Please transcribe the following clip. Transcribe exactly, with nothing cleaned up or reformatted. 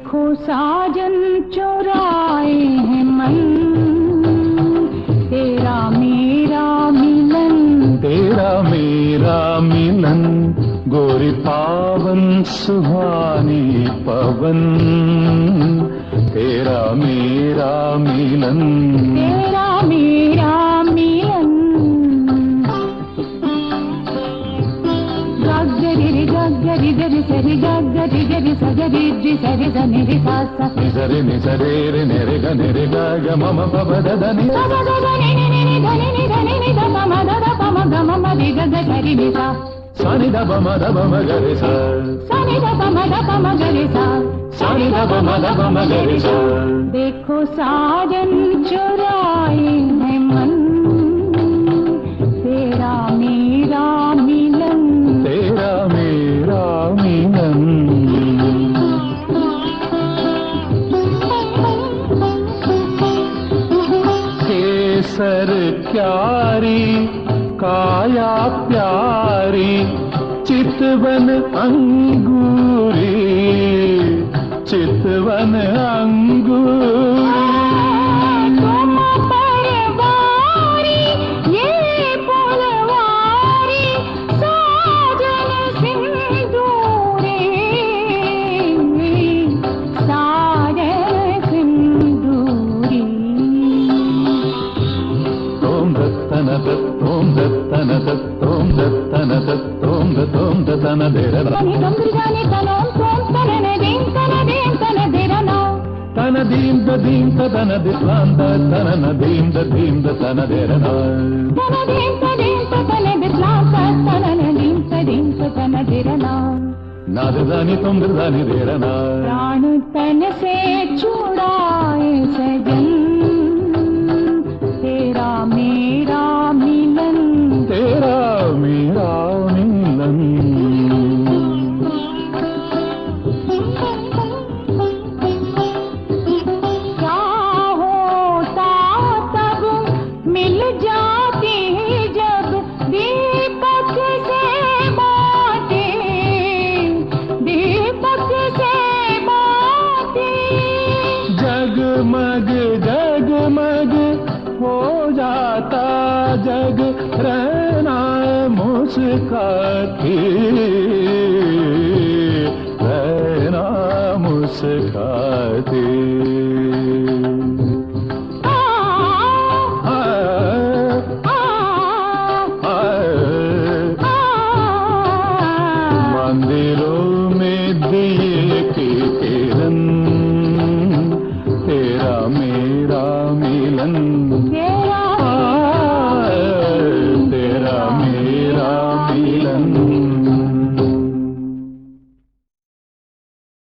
देखो साजन चुराए हैं मन, तेरा मेरा मिलन, तेरा मेरा मिलन, गोरी पावन सुहानी पवन, तेरा मेरा मिलन, तेरा मेरा मिलन। गगरी रे गगरी गरी सरी गगरी गरी सगरी जी सरी सनी रे सा सा निसरे निसरे रे नेरे ग नेरे ग ग मम पब द द नि सा सा सा नि नि नि नि धनि नि धनि नि ध म म ध ध प म ग म म रे ग ग सरी नि सा सा नि ध प म ध प म ग रे सा सा नि ध प म ध प म ग रे सा सा नि ध प म ध प म ग रे सा। देखो साजन चुराए हैं मन, तेरा मेरा मिलन, तेरा मेरा मिलन। केसर क्यारी काया प्यारी, चितवन अंगूरी, चितवन अंगूरी। तुम परवारी ये पुलवारी, साजन सिंदूरी, साजन सिंदूरी। तोम दत्तन दत्तोम दत्तन दत्तोम दत्तन दत्तोम दत्तोम दत्तन देरना तनि दंगरी जाने तनों तोम तनने दीन तन दीन तन देरना तन दीम द दीम द तन दिस्लान द तन न दीम द दीम द तन देरना तन दीन त दीन त तन बिस्लाम त तन दीन त दीन त तन देरना। नाद दानी तुम दानी देरना। प्राण तन से छुड़ाए सजन, तेरा मेरा मिलन, तेरा मेरा मिलन। क्या होता तब मिल जाती जब दीपक से बातें, दीपक से बातें। जगमग जगमग हो जाता जग, रहना मुस्काती, रहना मुस्काती।